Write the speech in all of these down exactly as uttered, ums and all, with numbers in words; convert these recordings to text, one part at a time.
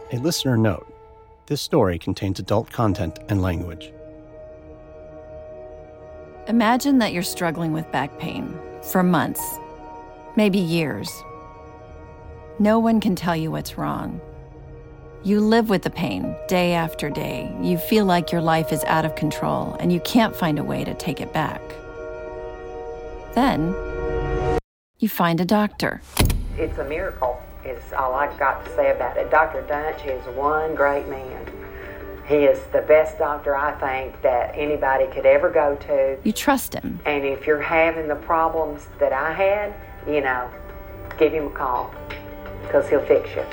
A listener note: this story contains adult content and language. Imagine that you're struggling with back pain for months, maybe years. No one can tell you what's wrong. You live with the pain day after day. You feel like your life is out of control and you can't find a way to take it back. Then, you find a doctor. It's a miracle, is all I've got to say about it. Doctor Dunch is one great man. He is the best doctor, I think, that anybody could ever go to. You trust him. And if you're having the problems that I had, you know, give him a call, because he'll fix you.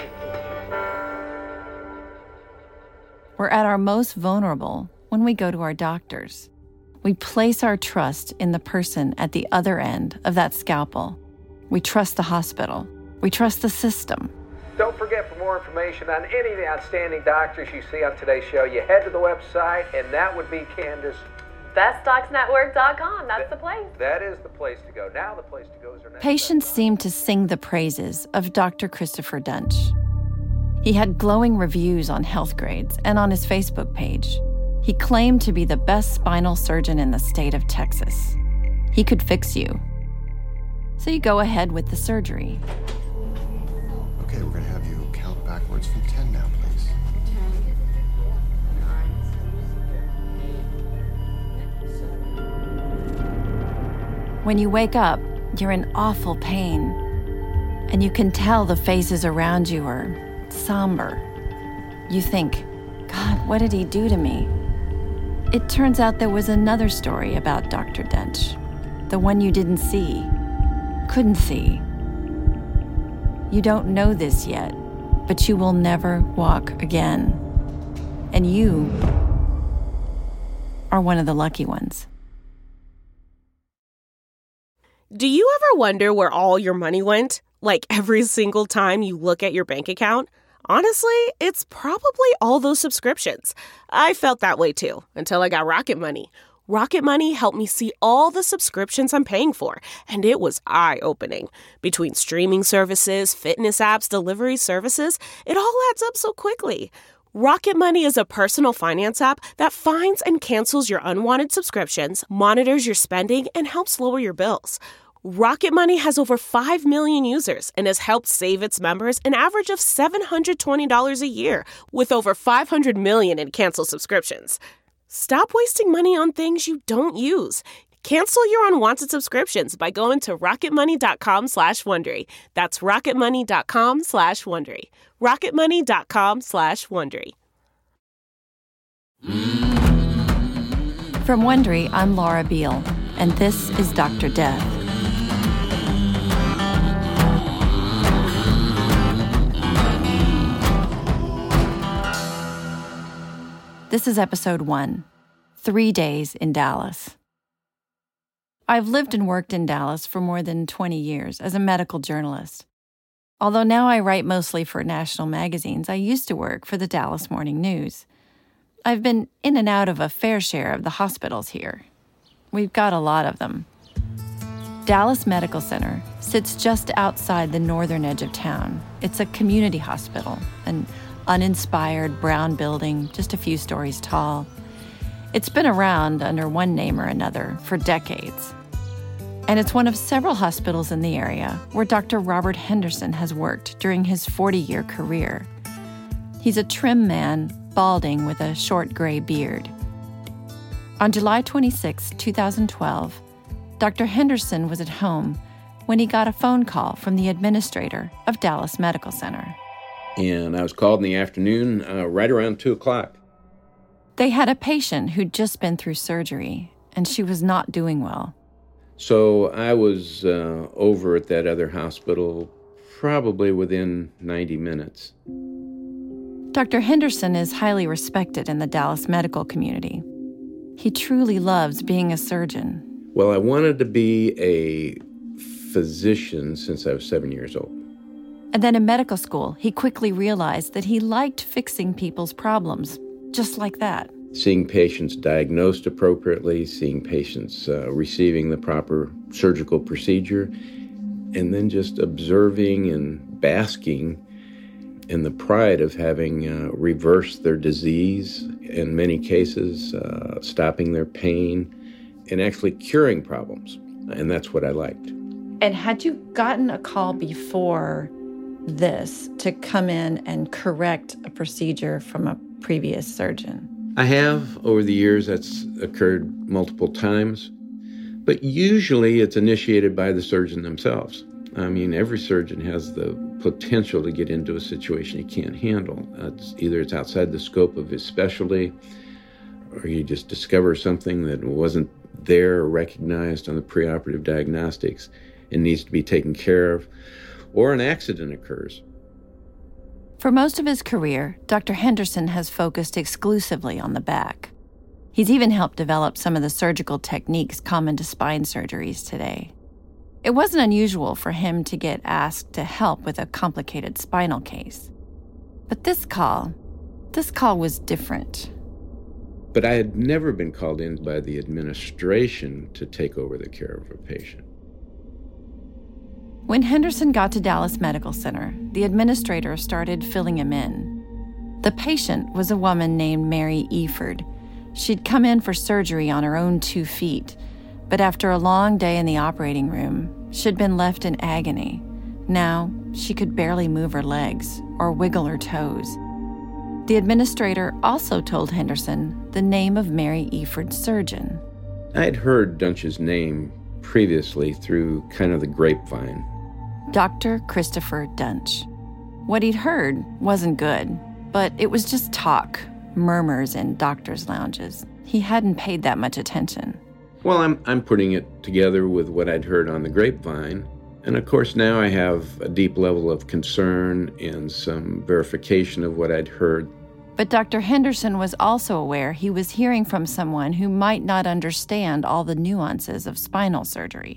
We're at our most vulnerable when we go to our doctors. We place our trust in the person at the other end of that scalpel. We trust the hospital. We trust the system. Don't forget, for more information on any of the outstanding doctors you see on today's show, you head to the website, and that would be, Candace, best docs network dot com. That's the place. That is the place to go. Now the place to go is our next. Patients seem to sing the praises of Doctor Christopher Dunch. He had glowing reviews on Healthgrades and on his Facebook page. He claimed to be the best spinal surgeon in the state of Texas. He could fix you. So you go ahead with the surgery. Okay, we're going to have you count backwards from ten now, please. When you wake up, you're in awful pain. And you can tell the faces around you are somber. You think, God, what did he do to me? It turns out there was another story about Doctor Dunch, the one you didn't see, couldn't see. You don't know this yet, but you will never walk again. And you are one of the lucky ones. Do you ever wonder where all your money went? Like every single time you look at your bank account? Honestly, it's probably all those subscriptions. I felt that way too, until I got Rocket Money. Rocket Money helped me see all the subscriptions I'm paying for, and it was eye-opening. Between streaming services, fitness apps, delivery services, it all adds up so quickly. Rocket Money is a personal finance app that finds and cancels your unwanted subscriptions, monitors your spending, and helps lower your bills. Rocket Money has over five million users and has helped save its members an average of seven hundred twenty dollars a year, with over five hundred million in canceled subscriptions. Stop wasting money on things you don't use. Cancel your unwanted subscriptions by going to rocketmoney.com slash Wondery. That's rocketmoney.com slash Wondery. rocketmoney.com slash Wondery. From Wondery, I'm Laura Beale, and this is Doctor Death. This is episode one, Three Days in Dallas. I've lived and worked in Dallas for more than twenty years as a medical journalist. Although now I write mostly for national magazines, I used to work for the Dallas Morning News. I've been in and out of a fair share of the hospitals here. We've got a lot of them. Dallas Medical Center sits just outside the northern edge of town. It's a community hospital, an uninspired brown building just a few stories tall. It's been around under one name or another for decades. And it's one of several hospitals in the area where Doctor Robert Henderson has worked during his forty-year career. He's a trim man, balding with a short gray beard. On July twenty-sixth, twenty twelve, Doctor Henderson was at home when he got a phone call from the administrator of Dallas Medical Center. And I was called in the afternoon, uh, right around two o'clock. They had a patient who'd just been through surgery, and she was not doing well. So I was uh, over at that other hospital probably within ninety minutes. Doctor Henderson is highly respected in the Dallas medical community. He truly loves being a surgeon. Well, I wanted to be a physician since I was seven years old. And then in medical school, he quickly realized that he liked fixing people's problems, just like that. Seeing patients diagnosed appropriately, seeing patients uh, receiving the proper surgical procedure, and then just observing and basking and the pride of having uh, reversed their disease, in many cases, uh, stopping their pain, and actually curing problems. And that's what I liked. And had you gotten a call before this to come in and correct a procedure from a previous surgeon? I have. Over the years, that's occurred multiple times. But usually it's initiated by the surgeon themselves. I mean, every surgeon has the potential to get into a situation he can't handle. Uh, it's either it's outside the scope of his specialty, or you just discover something that wasn't there or recognized on the preoperative diagnostics and needs to be taken care of, or an accident occurs. For most of his career, Doctor Henderson has focused exclusively on the back. He's even helped develop some of the surgical techniques common to spine surgeries today. It wasn't unusual for him to get asked to help with a complicated spinal case. But this call, this call was different. But I had never been called in by the administration to take over the care of a patient. When Henderson got to Dallas Medical Center, the administrator started filling him in. The patient was a woman named Mary Eford. She'd come in for surgery on her own two feet, but after a long day in the operating room, she'd been left in agony. Now, she could barely move her legs or wiggle her toes. The administrator also told Henderson the name of Mary Eford's surgeon. I'd heard Dunch's name previously through kind of the grapevine. Doctor Christopher Dunch. What he'd heard wasn't good, but it was just talk. Murmurs in doctors' lounges. He hadn't paid that much attention. Well, I'm I'm putting it together with what I'd heard on the grapevine. And of course, now I have a deep level of concern and some verification of what I'd heard. But Doctor Henderson was also aware he was hearing from someone who might not understand all the nuances of spinal surgery.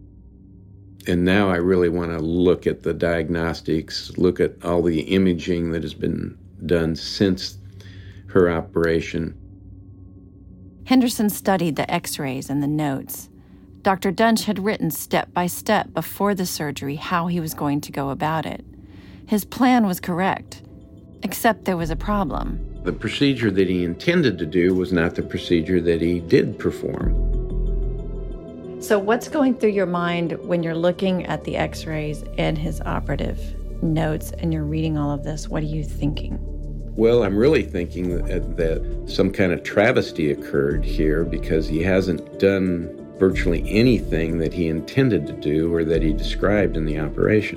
And now I really want to look at the diagnostics, look at all the imaging that has been done since her operation. Henderson studied the x-rays and the notes. Doctor Dunch had written step by step before the surgery how he was going to go about it. His plan was correct, except there was a problem. The procedure that he intended to do was not the procedure that he did perform. So what's going through your mind when you're looking at the x-rays and his operative notes and you're reading all of this? What are you thinking? Well, I'm really thinking that, that some kind of travesty occurred here because he hasn't done virtually anything that he intended to do or that he described in the operation.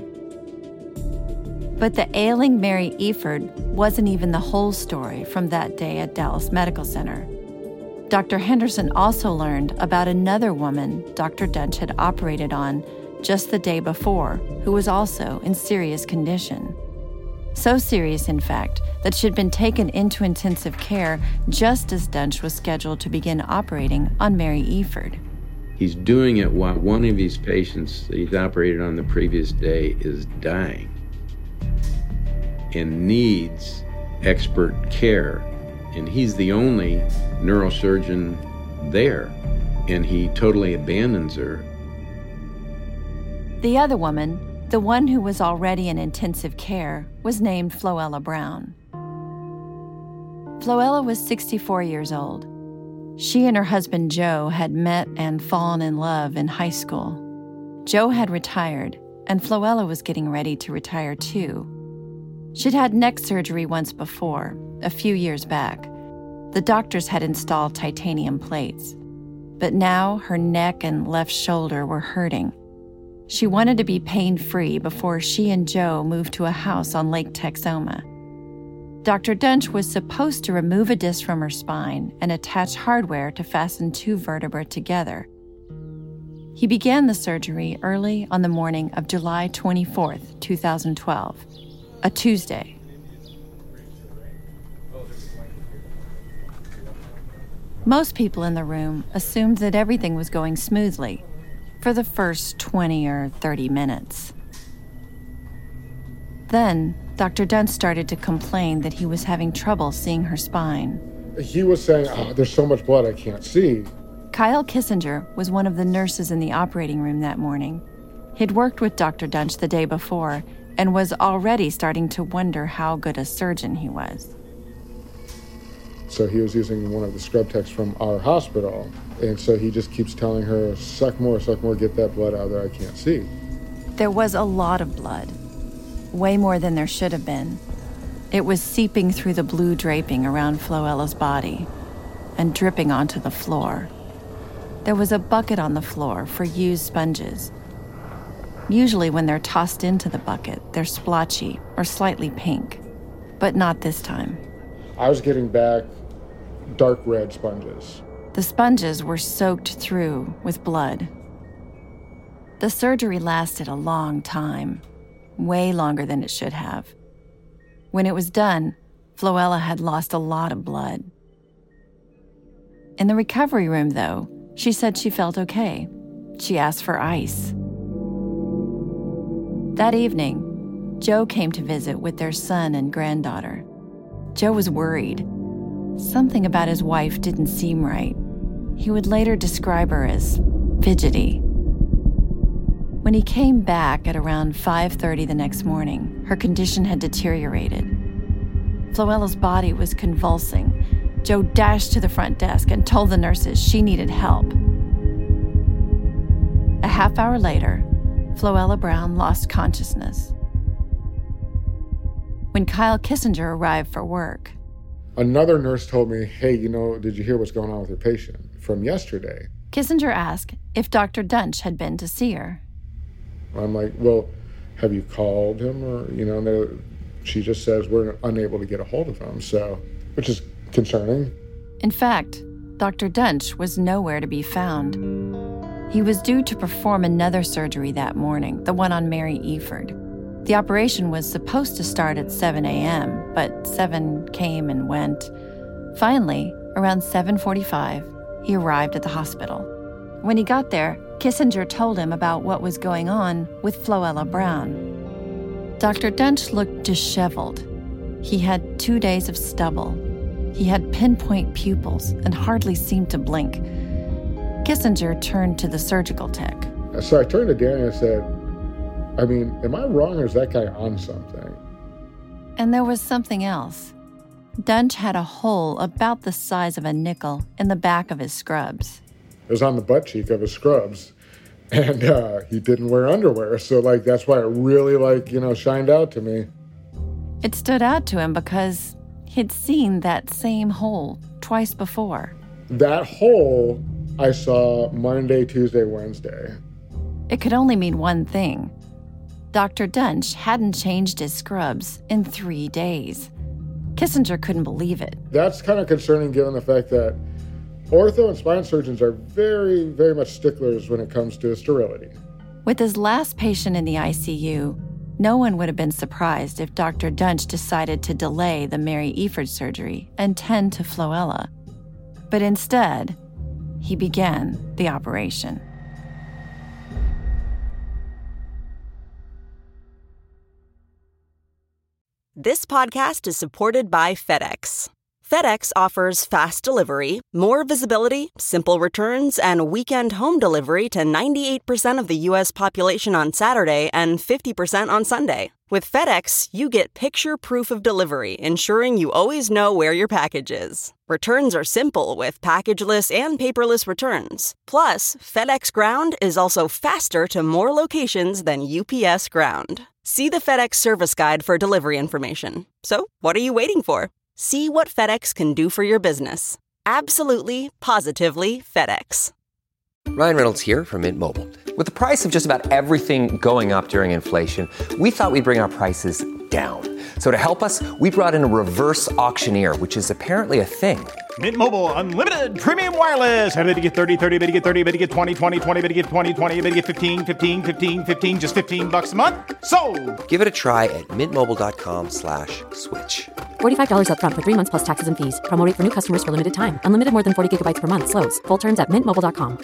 But the ailing Mary Eford wasn't even the whole story from that day at Dallas Medical Center. Doctor Henderson also learned about another woman Doctor Dunch had operated on just the day before, who was also in serious condition. So serious, in fact, that she'd been taken into intensive care just as Dunch was scheduled to begin operating on Mary Eford. He's doing it while one of his patients that he's operated on the previous day is dying and needs expert care. And he's the only neurosurgeon there, and he totally abandons her. The other woman, the one who was already in intensive care, was named Floella Brown. Floella was sixty-four years old. She and her husband Joe had met and fallen in love in high school. Joe had retired, and Floella was getting ready to retire too. She'd had neck surgery once before, a few years back. The doctors had installed titanium plates. But now her neck and left shoulder were hurting. She wanted to be pain-free before she and Joe moved to a house on Lake Texoma. Doctor Dunch was supposed to remove a disc from her spine and attach hardware to fasten two vertebrae together. He began the surgery early on the morning of July twenty-fourth, twenty twelve, a Tuesday. Most people in the room assumed that everything was going smoothly for the first twenty or thirty minutes. Then, Doctor Dunch started to complain that he was having trouble seeing her spine. He was saying, oh, there's so much blood I can't see. Kyle Kissinger was one of the nurses in the operating room that morning. He'd worked with Doctor Dunch the day before and was already starting to wonder how good a surgeon he was. So he was using one of the scrub techs from our hospital, and so he just keeps telling her, suck more, suck more, get that blood out there, I can't see. There was a lot of blood, way more than there should have been. It was seeping through the blue draping around Floella's body and dripping onto the floor. There was a bucket on the floor for used sponges. Usually when they're tossed into the bucket, they're splotchy or slightly pink, but not this time. I was getting back dark red sponges. The sponges were soaked through with blood. The surgery lasted a long time, way longer than it should have. When it was done, Floella had lost a lot of blood. In the recovery room, though, she said she felt okay. She asked for ice. That evening, Joe came to visit with their son and granddaughter. Joe was worried. Something about his wife didn't seem right. He would later describe her as fidgety. When he came back at around five thirty the next morning, her condition had deteriorated. Floella's body was convulsing. Joe dashed to the front desk and told the nurses she needed help. A half hour later, Floella Brown lost consciousness. When Kyle Kissinger arrived for work, another nurse told me, hey, you know, did you hear what's going on with your patient from yesterday? Kissinger asked if Doctor Dunch had been to see her. I'm like, well, have you called him? Or, you know, and she just says we're unable to get a hold of him, so, which is concerning. In fact, Doctor Dunch was nowhere to be found. He was due to perform another surgery that morning, the one on Mary Eford. The operation was supposed to start at seven a.m., but seven came and went. Finally, around seven forty-five, he arrived at the hospital. When he got there, Kissinger told him about what was going on with Floella Brown. Doctor Dunch looked disheveled. He had two days of stubble. He had pinpoint pupils and hardly seemed to blink. Kissinger turned to the surgical tech. So I turned to Danny and I said, I mean, am I wrong or is that guy on something? And there was something else. Dunch had a hole about the size of a nickel in the back of his scrubs. It was on the butt cheek of his scrubs. And uh, he didn't wear underwear. So, like, that's why it really, like, you know, shined out to me. It stood out to him because he'd seen that same hole twice before. That hole I saw Monday, Tuesday, Wednesday. It could only mean one thing. Doctor Dunch hadn't changed his scrubs in three days. Kissinger couldn't believe it. That's kind of concerning given the fact that ortho and spine surgeons are very, very much sticklers when it comes to sterility. With his last patient in the I C U, no one would have been surprised if Doctor Dunch decided to delay the Mary Eford surgery and tend to Floella. But instead, he began the operation. This podcast is supported by FedEx. FedEx offers fast delivery, more visibility, simple returns, and weekend home delivery to ninety-eight percent of the U S population on Saturday and fifty percent on Sunday. With FedEx, you get picture proof of delivery, ensuring you always know where your package is. Returns are simple with packageless and paperless returns. Plus, FedEx Ground is also faster to more locations than U P S Ground. See the FedEx service guide for delivery information. So, what are you waiting for? See what FedEx can do for your business. Absolutely, positively FedEx. Ryan Reynolds here from Mint Mobile. With the price of just about everything going up during inflation, we thought we'd bring our prices down. So to help us, we brought in a reverse auctioneer, which is apparently a thing. Mint Mobile Unlimited Premium Wireless. How to get thirty, thirty, how to get thirty, how to get twenty, twenty, twenty, how to get twenty, twenty, how to get fifteen, fifteen, fifteen, fifteen, just fifteen bucks a month? Sold! Give it a try at mintmobile.com slash switch. forty-five dollars up front for three months plus taxes and fees. Promo rate for new customers for limited time. Unlimited more than forty gigabytes per month. Slows full terms at mint mobile dot com.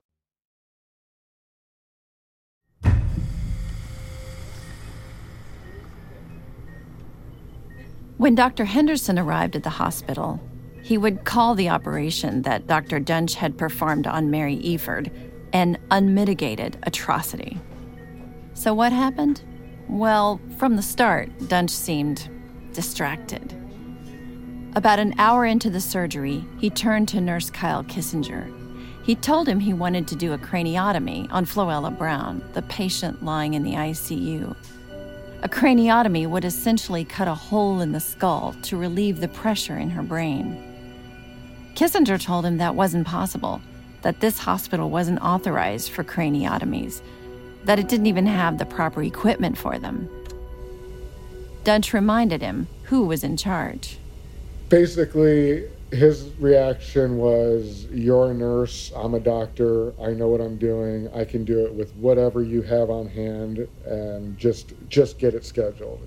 When Doctor Henderson arrived at the hospital, he would call the operation that Doctor Dunch had performed on Mary Eford an unmitigated atrocity. So what happened? Well, from the start, Duntsch seemed distracted. About an hour into the surgery, he turned to Nurse Kyle Kissinger. He told him he wanted to do a craniotomy on Floella Brown, the patient lying in the I C U. A craniotomy would essentially cut a hole in the skull to relieve the pressure in her brain. Kissinger told him that wasn't possible, that this hospital wasn't authorized for craniotomies, that it didn't even have the proper equipment for them. Duntsch reminded him who was in charge. Basically, his reaction was, you're a nurse, I'm a doctor, I know what I'm doing, I can do it with whatever you have on hand, and just just get it scheduled.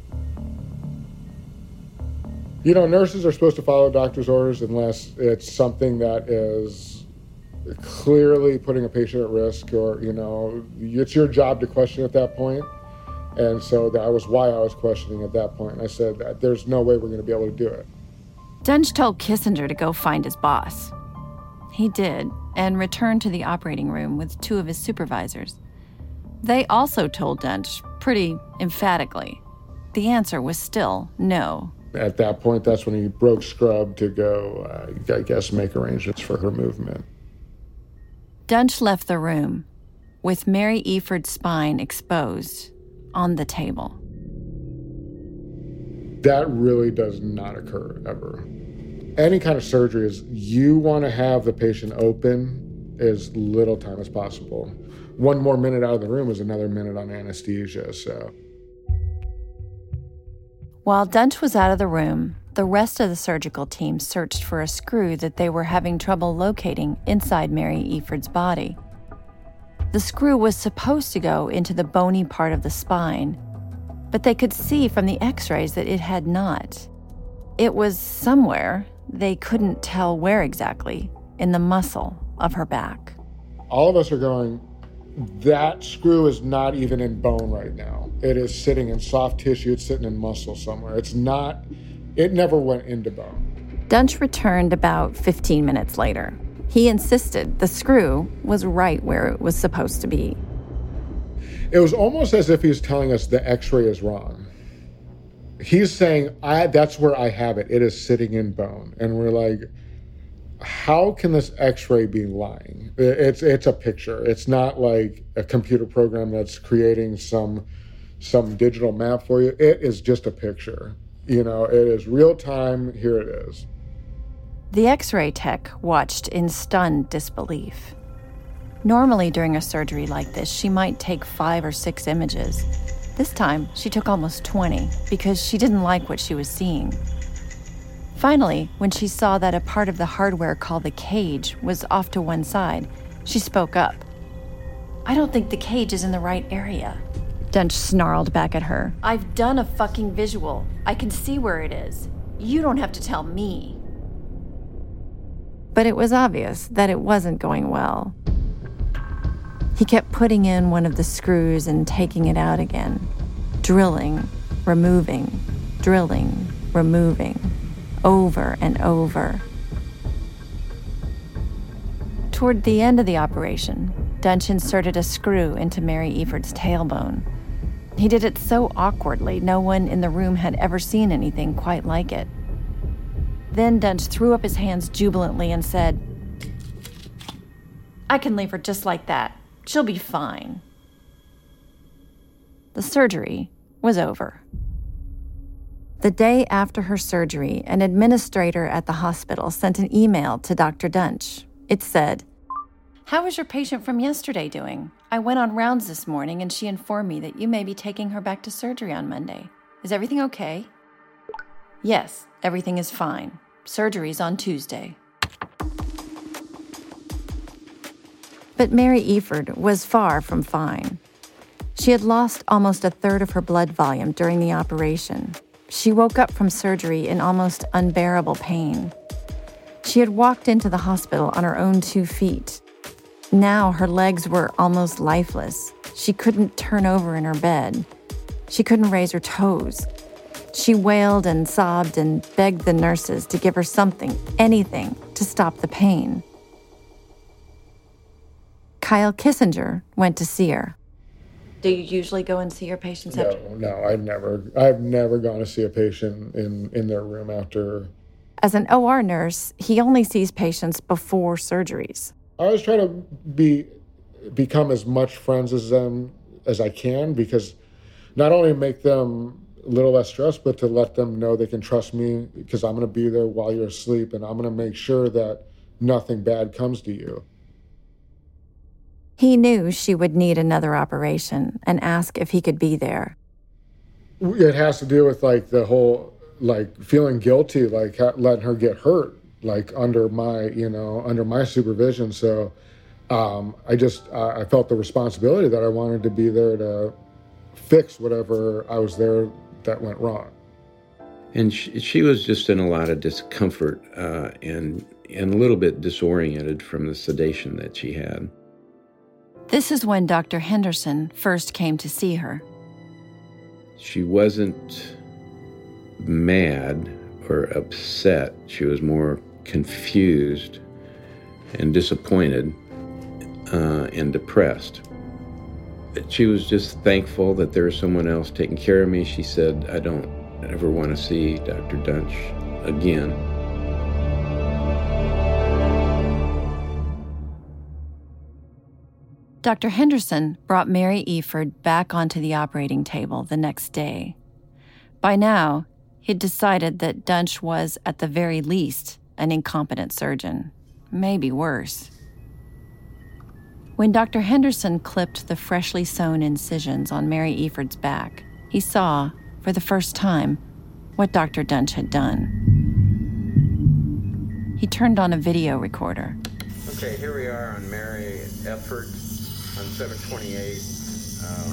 You know, nurses are supposed to follow doctor's orders unless it's something that is clearly putting a patient at risk, or, you know, it's your job to question at that point. And so that was why I was questioning at that point. I said that there's no way we're going to be able to do it. Duntsch told Kissinger to go find his boss. He did, and returned to the operating room with two of his supervisors. They also told Duntsch, pretty emphatically, the answer was still no. At that point, that's when he broke scrub to go, uh, I guess, make arrangements for her movement. Duntsch left the room, with Mary Eford's spine exposed on the table. That really does not occur ever. Any kind of surgery is you want to have the patient open as little time as possible. One more minute out of the room is another minute on anesthesia, so. While Duntsch was out of the room, the rest of the surgical team searched for a screw that they were having trouble locating inside Mary Eford's body. The screw was supposed to go into the bony part of the spine, but they could see from the x-rays that it had not. It was somewhere, they couldn't tell where exactly, in the muscle of her back. All of us are going, that screw is not even in bone right now. It is sitting in soft tissue, it's sitting in muscle somewhere. It's not, it never went into bone. Duntsch returned about fifteen minutes later. He insisted the screw was right where it was supposed to be. It was almost as if he was telling us the x-ray is wrong. He's saying, I, that's where I have it. It is sitting in bone. And we're like, how can this x-ray be lying? It's it's a picture. It's not like a computer program that's creating some, some digital map for you. It is just a picture. You know, it is real time. Here it is. The x-ray tech watched in stunned disbelief. Normally during a surgery like this, she might take five or six images. This time, she took almost twenty because she didn't like what she was seeing. Finally, when she saw that a part of the hardware called the cage was off to one side, she spoke up. "I don't think the cage is in the right area." Duntsch snarled back at her. "I've done a fucking visual. I can see where it is. You don't have to tell me." But it was obvious that it wasn't going well. He kept putting in one of the screws and taking it out again, drilling, removing, drilling, removing, over and over. Toward the end of the operation, Duntsch inserted a screw into Mary Eford's tailbone. He did it so awkwardly, no one in the room had ever seen anything quite like it. Then Duntsch threw up his hands jubilantly and said, "I can leave her just like that. She'll be fine." The surgery was over. The day after her surgery, an administrator at the hospital sent an email to Doctor Duntsch. It said, "How is your patient from yesterday doing? I went on rounds this morning and she informed me that you may be taking her back to surgery on Monday. Is everything okay?" "Yes, everything is fine. Surgery's on Tuesday." But Mary Eford was far from fine. She had lost almost a third of her blood volume during the operation. She woke up from surgery in almost unbearable pain. She had walked into the hospital on her own two feet. Now her legs were almost lifeless. She couldn't turn over in her bed. She couldn't raise her toes. She wailed and sobbed and begged the nurses to give her something, anything, to stop the pain. Kyle Kissinger went to see her. Do you usually go and see your patients No, after? no, I've never, I've never gone to see a patient in, in their room after. As an O R nurse, he only sees patients before surgeries. I always try to be, become as much friends as them as I can, because not only make them a little less stressed, but to let them know they can trust me, because I'm going to be there while you're asleep, and I'm going to make sure that nothing bad comes to you. He knew she would need another operation and asked if he could be there. It has to do with like the whole, like feeling guilty, like ha- letting her get hurt, like under my, you know, under my supervision. So um, I just, uh, I felt the responsibility that I wanted to be there to fix whatever I was there that went wrong. And she, she was just in a lot of discomfort uh, and, and a little bit disoriented from the sedation that she had. This is when Doctor Henderson first came to see her. She wasn't mad or upset. She was more confused and disappointed uh, and depressed. She was just thankful that there was someone else taking care of me. She said, I don't ever want to see Doctor Duntsch again. Doctor Henderson brought Mary Eford back onto the operating table the next day. By now, he'd decided that Duntsch was, at the very least, an incompetent surgeon, maybe worse. When Doctor Henderson clipped the freshly sewn incisions on Mary Eford's back, he saw, for the first time, what Doctor Duntsch had done. He turned on a video recorder. Okay, here we are on Mary Eford. On seven twenty-eight, um...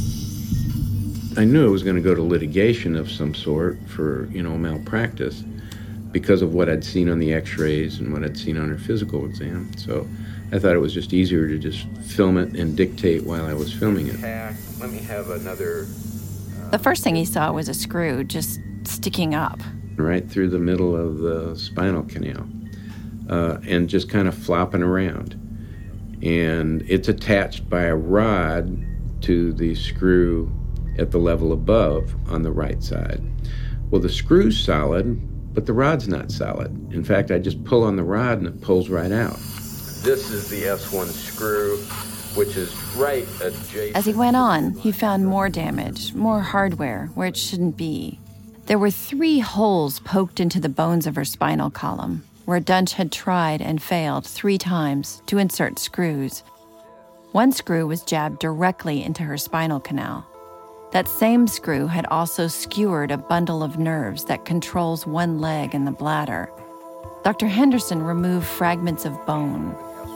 I knew it was going to go to litigation of some sort for, you know, malpractice because of what I'd seen on the x-rays and what I'd seen on her physical exam. So I thought it was just easier to just film it and dictate while I was filming it. Let me have another... Uh, the first thing he saw was a screw just sticking up. Right through the middle of the spinal canal uh, and just kind of flopping around. And it's attached by a rod to the screw at the level above on the right side. Well, the screw's solid, but the rod's not solid. In fact, I just pull on the rod and it pulls right out. This is the S one screw, which is right adjacent. As he went on, he found more damage, more hardware where it shouldn't be. There were three holes poked into the bones of her spinal column, where Duntsch had tried and failed three times to insert screws. One screw was jabbed directly into her spinal canal. That same screw had also skewered a bundle of nerves that controls one leg and the bladder. Doctor Henderson removed fragments of bone.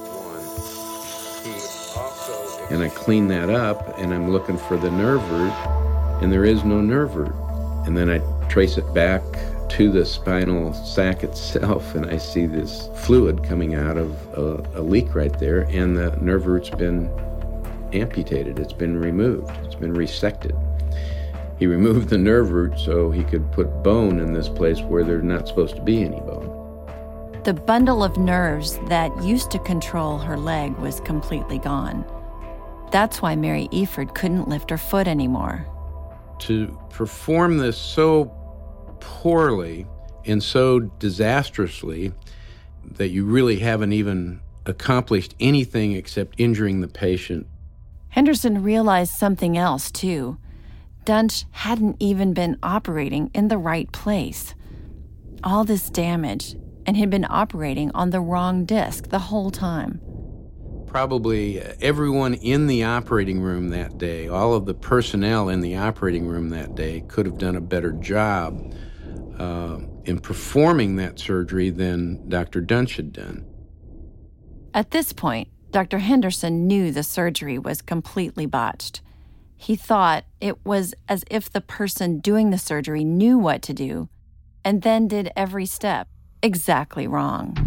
And I clean that up, and I'm looking for the nerve root, and there is no nerve root. And then I trace it back to the spinal sac itself, and I see this fluid coming out of a, a leak right there, and the nerve root's been amputated. It's been removed. It's been resected. He removed the nerve root so he could put bone in this place where there's not supposed to be any bone. The bundle of nerves that used to control her leg was completely gone. That's why Mary Eford couldn't lift her foot anymore. To perform this so poorly and so disastrously that you really haven't even accomplished anything except injuring the patient. Henderson realized something else, too. Duntsch hadn't even been operating in the right place. All this damage, and he'd been operating on the wrong disc the whole time. Probably everyone in the operating room that day, all of the personnel in the operating room that day could have done a better job uh, in performing that surgery than Doctor Duntsch had done. At this point, Doctor Henderson knew the surgery was completely botched. He thought it was as if the person doing the surgery knew what to do and then did every step exactly wrong.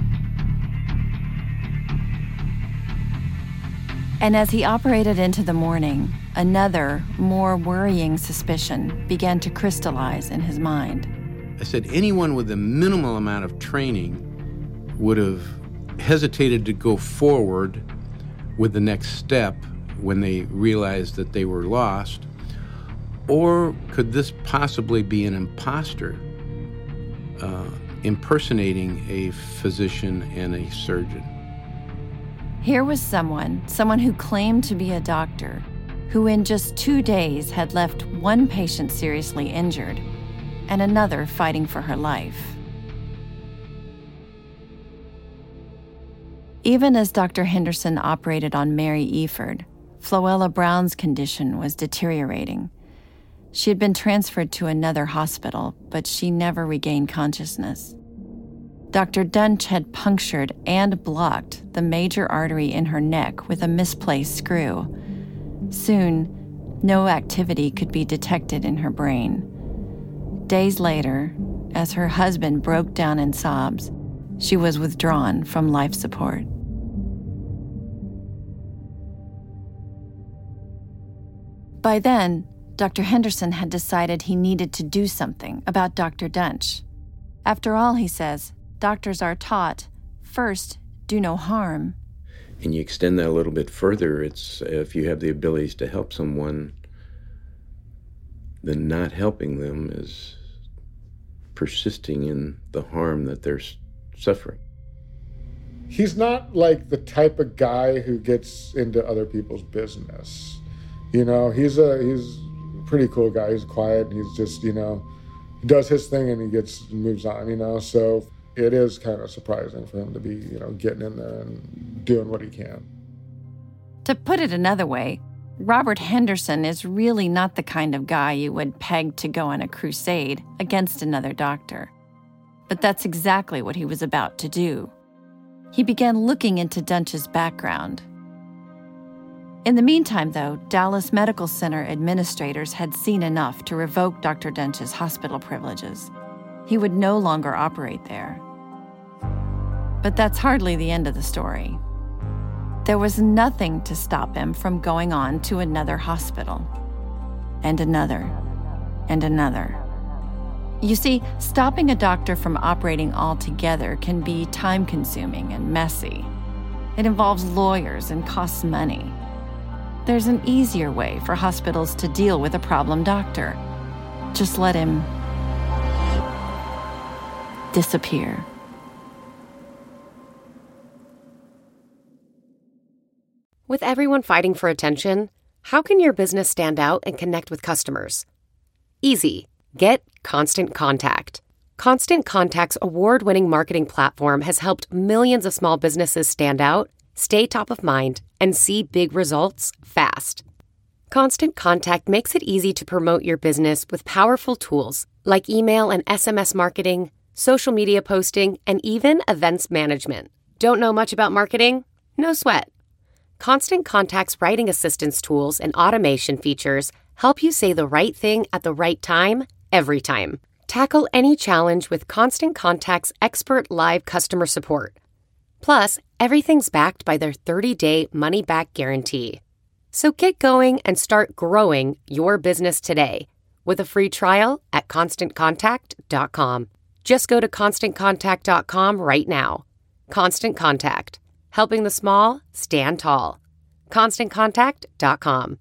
And as he operated into the morning, another, more worrying suspicion began to crystallize in his mind. I said anyone with a minimal amount of training would have hesitated to go forward with the next step when they realized that they were lost? Or could this possibly be an imposter uh, impersonating a physician and a surgeon? Here was someone, someone who claimed to be a doctor, who in just two days had left one patient seriously injured and another fighting for her life. Even as Doctor Henderson operated on Mary Eford, Floella Brown's condition was deteriorating. She had been transferred to another hospital, but she never regained consciousness. Doctor Dunch had punctured and blocked the major artery in her neck with a misplaced screw. Soon, no activity could be detected in her brain. Days later, as her husband broke down in sobs, she was withdrawn from life support. By then, Doctor Henderson had decided he needed to do something about Doctor Dunch. After all, he says, doctors are taught, first, do no harm. And you extend that a little bit further, it's if you have the abilities to help someone, then not helping them is persisting in the harm that they're suffering. He's not like the type of guy who gets into other people's business. You know, he's a he's a pretty cool guy. He's quiet. He's just, you know, he does his thing and he gets moves on, you know. So it is kind of surprising for him to be, you know, getting in there and doing what he can. To put it another way, Robert Henderson is really not the kind of guy you would peg to go on a crusade against another doctor. But that's exactly what he was about to do. He began looking into Dunch's background. In the meantime, though, Dallas Medical Center administrators had seen enough to revoke Doctor Dunch's hospital privileges. He would no longer operate there. But that's hardly the end of the story. There was nothing to stop him from going on to another hospital. And another. And another. You see, stopping a doctor from operating altogether can be time-consuming and messy. It involves lawyers and costs money. There's an easier way for hospitals to deal with a problem doctor. Just let him disappear. With everyone fighting for attention, how can your business stand out and connect with customers? Easy. Get Constant Contact. Constant Contact's award-winning marketing platform has helped millions of small businesses stand out, stay top of mind, and see big results fast. Constant Contact makes it easy to promote your business with powerful tools like email and S M S marketing, social media posting, and even events management. Don't know much about marketing? No sweat. Constant Contact's writing assistance tools and automation features help you say the right thing at the right time, every time. Tackle any challenge with Constant Contact's expert live customer support. Plus, everything's backed by their thirty-day money-back guarantee. So get going and start growing your business today with a free trial at constant contact dot com. Just go to constant contact dot com right now. Constant Contact. Helping the small stand tall. constant contact dot com.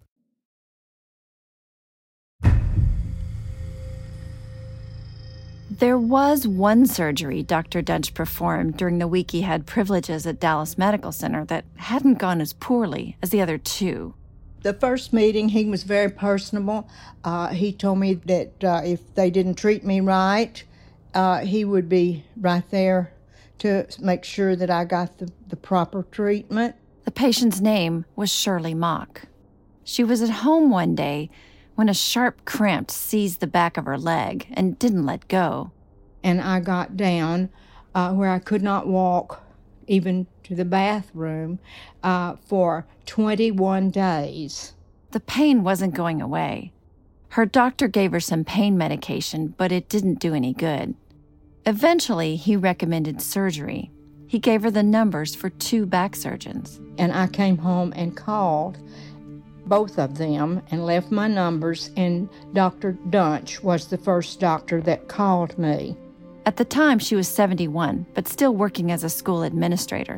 There was one surgery Doctor Dunch performed during the week he had privileges at Dallas Medical Center that hadn't gone as poorly as the other two. The first meeting, he was very personable. Uh, he told me that uh, if they didn't treat me right, uh, he would be right there to make sure that I got the, the proper treatment. The patient's name was Shirley Mock. She was at home one day when a sharp cramp seized the back of her leg and didn't let go. And I got down uh, where I could not walk even to the bathroom uh, for twenty-one days. The pain wasn't going away. Her doctor gave her some pain medication, but it didn't do any good. Eventually, he recommended surgery. He gave her the numbers for two back surgeons. And I came home and called both of them and left my numbers, and Doctor Dunch was the first doctor that called me. At the time, she was seventy-one, but still working as a school administrator.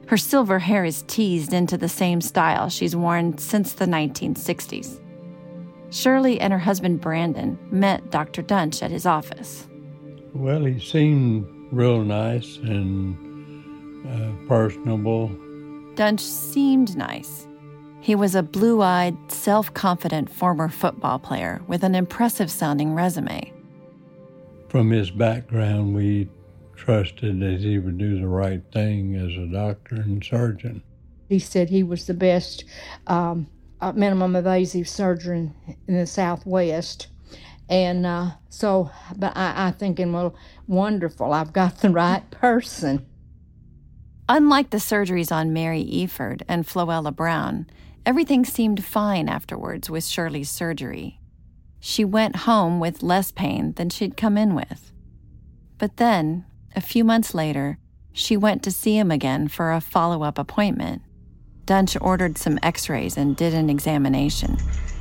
Her silver hair is teased into the same style she's worn since the nineteen sixties. Shirley and her husband Brandon met Doctor Duntsch at his office. Well, he seemed real nice and uh, personable. Duntsch seemed nice. He was a blue-eyed, self-confident former football player with an impressive-sounding resume. From his background, we trusted that he would do the right thing as a doctor and surgeon. He said he was the best um, uh, minimum invasive surgeon in the Southwest. And uh, so, but I, I thinking, well, wonderful, I've got the right person. Unlike the surgeries on Mary Eford and Floella Brown, everything seemed fine afterwards with Shirley's surgery. She went home with less pain than she'd come in with. But then, a few months later, she went to see him again for a follow-up appointment. Duntsch ordered some x-rays and did an examination.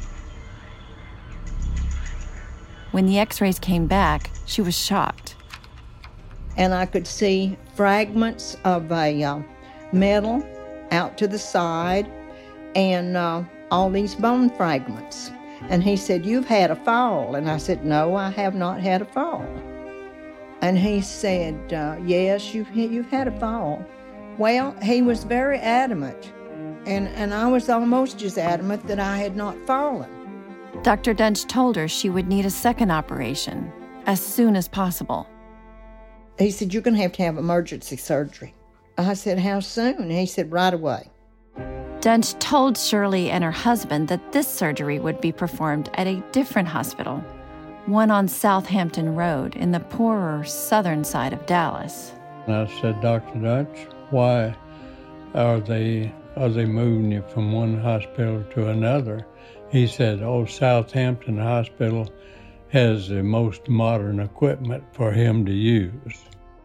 When the x-rays came back, she was shocked. And I could see fragments of a uh, metal out to the side and uh, all these bone fragments. And he said, "You've had a fall." And I said, "No, I have not had a fall." And he said, uh, "Yes, you've, you've had a fall." Well, he was very adamant, and, and I was almost as adamant that I had not fallen. Doctor Duntsch told her she would need a second operation as soon as possible. He said, "You're going to have to have emergency surgery." I said, "How soon?" He said, "Right away." Duntsch told Shirley and her husband that this surgery would be performed at a different hospital, one on Southampton Road in the poorer southern side of Dallas. And I said, "Doctor Duntsch, why are they, are they moving you from one hospital to another?" He said, "Oh, Southampton Hospital has the most modern equipment for him to use."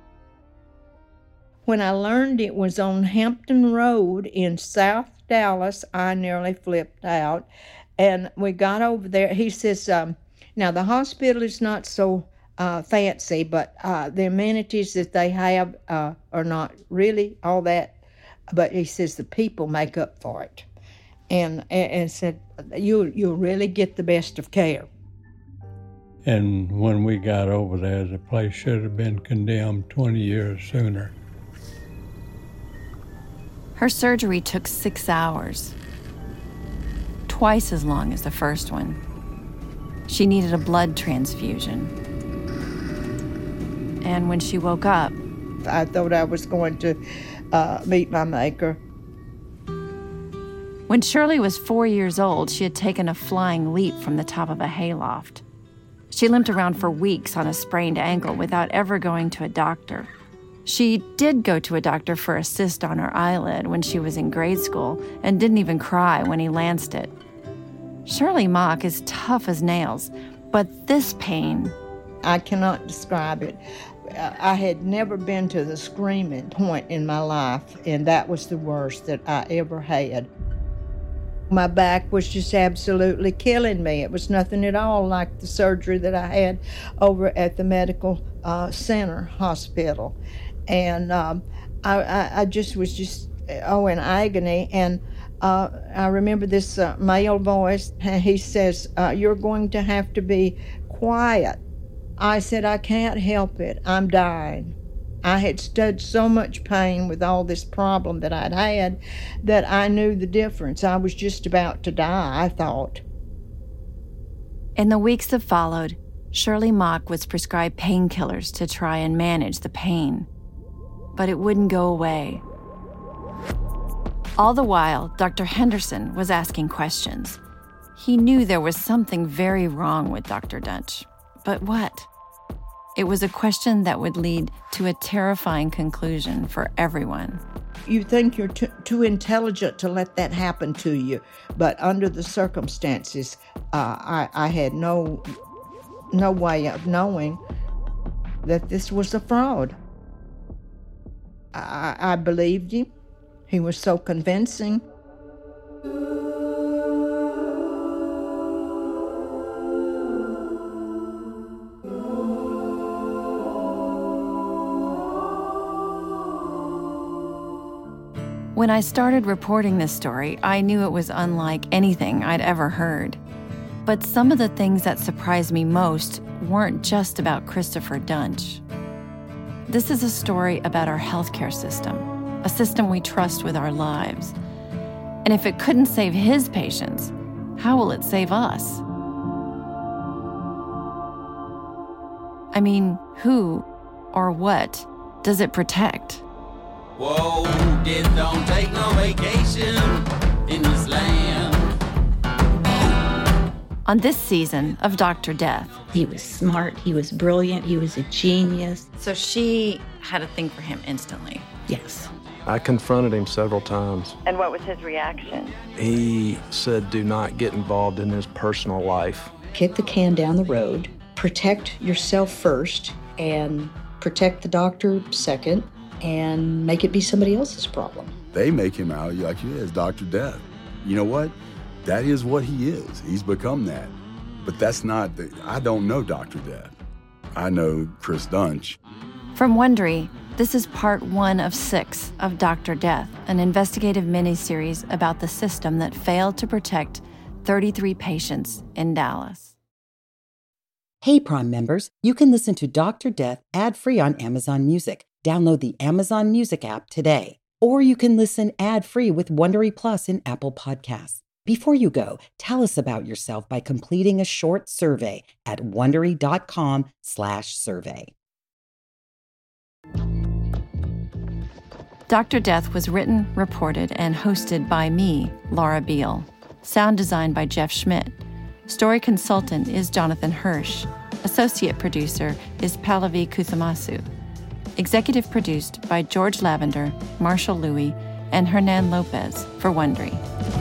When I learned it was on Hampton Road in South Dallas, I nearly flipped out. And we got over there. He says, um, now the hospital is not so uh, fancy, but uh, the amenities that they have uh, are not really all that. But he says the people make up for it. And, and, and said, you, you'll really get the best of care. And when we got over there, the place should have been condemned twenty years sooner. Her surgery took six hours, twice as long as the first one. She needed a blood transfusion. And when she woke up, I thought I was going to uh, meet my maker. When Shirley was four years old, she had taken a flying leap from the top of a hayloft. She limped around for weeks on a sprained ankle without ever going to a doctor. She did go to a doctor for a cyst on her eyelid when she was in grade school and didn't even cry when he lanced it. Shirley Mock is tough as nails, but this pain... I cannot describe it. I had never been to the screaming point in my life, and that was the worst that I ever had. My back was just absolutely killing me. It was nothing at all like the surgery that I had over at the medical uh, center hospital. And um, I, I, I just was just, oh, in agony. And uh, I remember this uh, male voice. He says, uh, "You're going to have to be quiet." I said, "I can't help it. I'm dying." I had stood so much pain with all this problem that I'd had that I knew the difference. I was just about to die, I thought. In the weeks that followed, Shirley Mock was prescribed painkillers to try and manage the pain. But it wouldn't go away. All the while, Doctor Henderson was asking questions. He knew there was something very wrong with Doctor Duntsch. But what? It was a question that would lead to a terrifying conclusion for everyone. You think you're too, too intelligent to let that happen to you, but under the circumstances, uh, I, I had no, no way of knowing that this was a fraud. I, I believed him. He was so convincing. When I started reporting this story, I knew it was unlike anything I'd ever heard. But some of the things that surprised me most weren't just about Christopher Duntsch. This is a story about our healthcare system, a system we trust with our lives. And if it couldn't save his patients, how will it save us? I mean, who or what does it protect? Whoa, this don't take no vacation in this land. On this season of Doctor Death. He was smart, he was brilliant, he was a genius. So she had a thing for him instantly. Yes. I confronted him several times. And what was his reaction? He said, do not get involved in his personal life. Kick the can down the road, protect yourself first, and protect the doctor second, and make it be somebody else's problem. They make him out like he is Doctor Death. You know what? That is what he is. He's become that. But that's not, the, I don't know Doctor Death. I know Chris Duntsch. From Wondery, this is part one of six of Doctor Death, an investigative miniseries about the system that failed to protect thirty-three patients in Dallas. Hey, Prime members, you can listen to Doctor Death ad-free on Amazon Music. Download the Amazon Music app today. Or you can listen ad-free with Wondery Plus in Apple Podcasts. Before you go, tell us about yourself by completing a short survey at Wondery.com slash survey. Doctor Death was written, reported, and hosted by me, Laura Beal. Sound design by Jeff Schmidt. Story consultant is Jonathan Hirsch. Associate producer is Pallavi Kuthamasu. Executive produced by George Lavender, Marshall Louis, and Hernan Lopez for Wondery.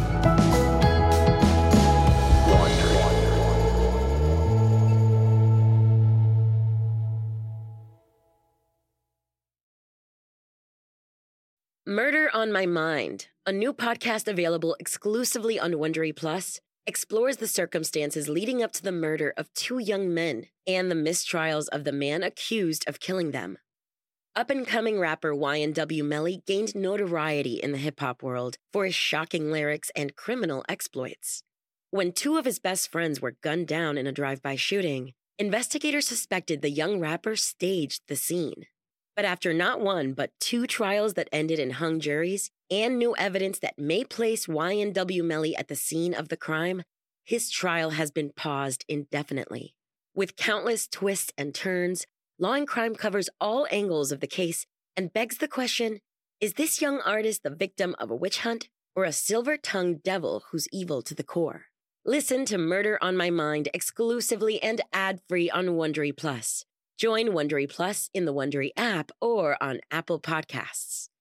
Murder on My Mind, a new podcast available exclusively on Wondery Plus, explores the circumstances leading up to the murder of two young men and the mistrials of the man accused of killing them. Up-and-coming rapper Y N W Melly gained notoriety in the hip-hop world for his shocking lyrics and criminal exploits. When two of his best friends were gunned down in a drive-by shooting, investigators suspected the young rapper staged the scene. But after not one but two trials that ended in hung juries and new evidence that may place Y N W Melly at the scene of the crime, his trial has been paused indefinitely. With countless twists and turns, Law and Crime covers all angles of the case and begs the question, is this young artist the victim of a witch hunt or a silver-tongued devil who's evil to the core? Listen to Murder on My Mind exclusively and ad-free on Wondery Plus. Join Wondery Plus in the Wondery app or on Apple Podcasts.